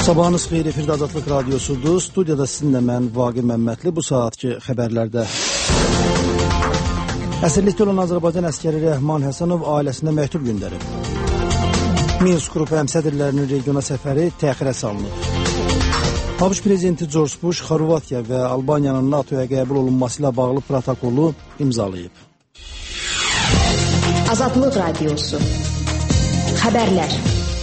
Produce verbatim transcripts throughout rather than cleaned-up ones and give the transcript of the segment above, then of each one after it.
Sabahınız xeyir, efirdə Azadlıq Radiosudur. Studiyada sizinlə mən Vaqir Məmmədli. Bu saatki xəbərlərdə əsirlikdə olan Azərbaycan əskəri Rəhman Həsənov ailəsinə məktub göndərib. Minsk qrupu həmsədrlərinin regiona səfəri təxirə salınıb. ABŞ prezidenti George Bush Xorvatiya və Albaniyanın NATOya qəbul olunması ilə bağlı protokolu imzalayıb. Azadlıq Radiosu xəbərlər.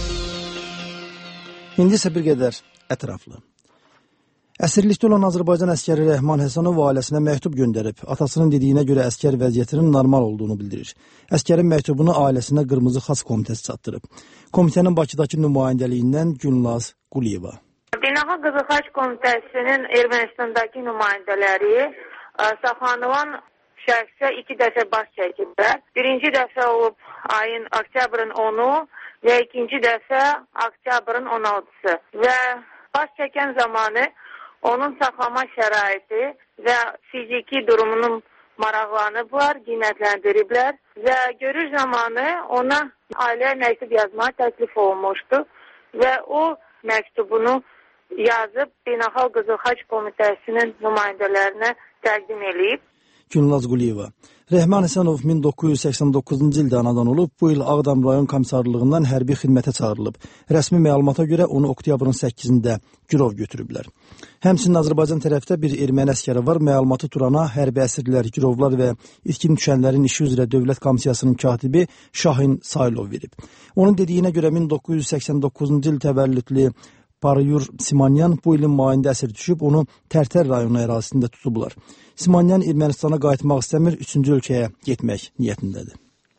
İndi isə bir qədər ətraflı. Əsirlikdə olan Azərbaycan əskəri Rəhman Həsənov ailəsinə məktub göndərib. Atasının dediyinə görə əskər vəziyyətinin normal olduğunu bildirir. Əskərin məktubunu ailəsinə Qırmızı Xaç Komitəsi çatdırıb. Komitənin Bakıdakı nümayəndəliyindən Gülnaz Quliyeva. Beynəlxalq Qırmızı Xaç Komitəsinin Ermənistandakı nümayəndələri saxlanılan şəxsə iki dəfə baş çəkiblər. Birinci dəfə olub ayın oktyabrın onu və ikinci dəfə oktyabrın on altısı və baş çəkən zamanı onun saxlama şəraiti və fiziki durumunun maraqlanıblar, qiymətləndiriblər və görüş zamanı ona ailə məktub yazmağa təklif olunmuşdu və o məktubunu yazıb Beynəlxalq Qızıl Xaç Komitəsinin nümayəndələrinə təqdim edib. Gülnaz Quliyeva. Rəhman Həsənov min doqquz yüz səksən doqquzuncu ildə anadan olub, bu il Ağdam rayon komissarlığından hərbi xidmətə çağırılıb. Rəsmi məlumata görə onu oktyabrın səkkizində girov götürüblər. Həmçinin Azərbaycan tərəfdə bir erməni əskəri var. Məlumatı Turana hərbi əsirlər, girovlar və itkin düşənlərin işi üzrə Dövlət Komissiyasının katibi Şahin Saylov verib. Onun dediyinə görə min doqquz yüz səksən doqquzuncu il təvəllüdlü Parayur Simanyan bu ilin mayında əsir düşüb, onu Tərtər rayonu ərazisində tutublar. Simanyan Ermənistana qayıtmaq istəmir, üçüncü ölkəyə getmək niyyətindədir.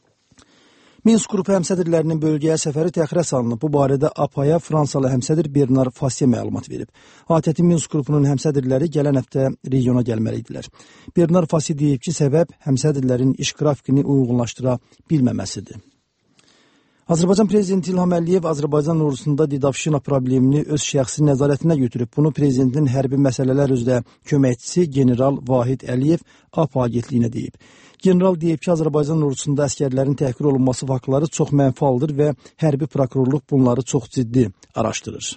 Minsk qrupu həmsədrlərinin bölgəyə səfəri təxirə salınıb. Bu barədə A P A-ya Fransalı həmsədr Bernard Fassier məlumat verib. ATƏT Minsk qrupunun həmsədrləri gələn həftə regiona gəlməliydilər. Bernard Fassier deyib ki, səbəb həmsədrlərin iş qrafikini uyğunlaşdıra bilməməsidir. Azərbaycan prezidenti İlham Əliyev Azərbaycan ordusunda didavşina problemini öz şəxsi nəzarətinə götürüb. Bunu prezidentin hərbi məsələlər üzrə köməkçisi general Vahid Əliyev A P A agentliyinə deyib. General deyib ki, Azərbaycan ordusunda əskərlərin təhqir olunması faktları çox mənfialdır və hərbi prokurorluq bunları çox ciddi araşdırır.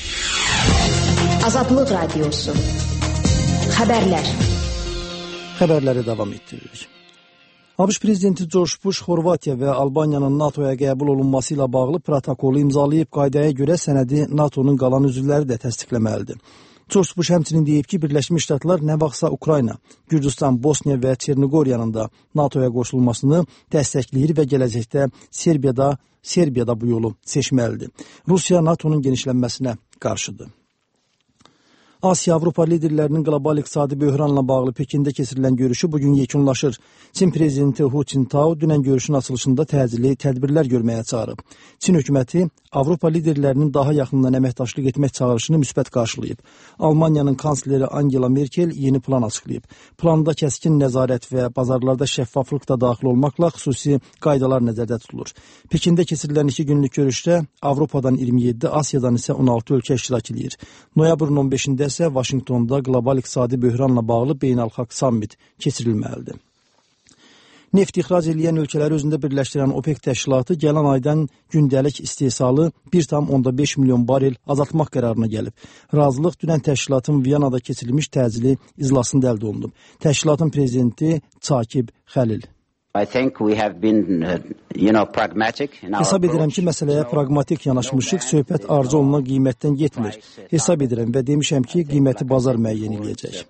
Azadlıq Radiosu xəbərlər. Xəbərləri davam etdiririk. ABŞ prezidenti George Bush Xorvatiya və Albaniyanın NATOya qəbul olunması ilə bağlı protokolu imzalayıb. Qaydaya görə sənədi NATOnun qalan üzvləri də təsdiqləməlidir. George Bush həmçinin deyib ki, Birləşmiş Ştatlar nə vaxtsa Ukrayna, Gürcüstan, Bosniya və Çerniqoriyanın da NATOya qoşulmasını dəstəkləyir və gələcəkdə Serbiyada, Serbiyada bu yolu seçməlidir. Rusiya NATOnun genişlənməsinə qarşıdır. Asiya-Avropa liderlərinin qlobal iqtisadi böhranla bağlı Pekində keçirilən görüşü bugün yekunlaşır. Çin prezidenti Hu Jintao dünən görüşün açılışında təcili tədbirlər görməyə çağırıb. Çin hökuməti Avropa liderlərinin daha yaxından əməkdaşlıq etmək çağırışını müsbət qarşılayıb. Almaniyanın kansleri Angela Merkel yeni plan açıqlayıb. Planda kəskin nəzarət və bazarlarda şəffaflıq da daxil olmaqla xüsusi qaydalar nəzərdə tutulur. Pekində keçirilən iki günlük görüşdə Avropadan iyirmi yeddi, Asiyadan isə on altı ölkə iştirak edir. Noyabrın on beşində isə Vaşinqtonda qlobal iqtisadi böhranla bağlı beynəlxalq sammit keçirilməlidir. Neft ixrac edən ölkələri özündə birləşdirən OPEC təşkilatı gələn aydan gündəlik istehsalı bir tam onda beş milyon barel azaltmaq qərarına gəlib. Razılıq dünən təşkilatın Viyanada keçirilmiş təcili iclasında əldə olunub. Təşkilatın prezidenti Çakib Xəlil. I think we have been, uh, you know, pragmatic in our Hesab edirəm ki, məsələyə pragmatik yanaşmışıq, söhbət arzu olunan qiymətdən getmir. Hesab edirəm və demişəm ki, qiyməti bazar müəyyən edəcək.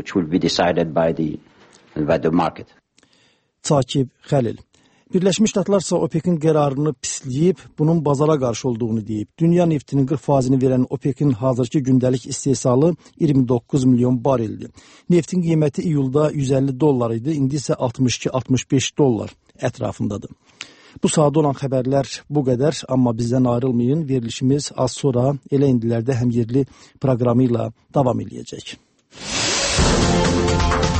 Çakib Xəlil. Birləşmiş Ştatlar isə OPEC-in qərarını pisləyib, bunun bazara qarşı olduğunu deyib. Dünya neftinin qırx faizini verən OPEC-in hazırki gündəlik istehsalı iyirmi doqquz milyon bareldir. Neftin qiyməti iyulda yüz əlli dollar idi, indi isə altmış iki altmış beş dollar ətrafındadır. Bu saat olan xəbərlər bu qədər, amma bizdən ayrılmayın. Verilişimiz az sonra elə indilərdə həm yerli proqramı ilə davam edəcək.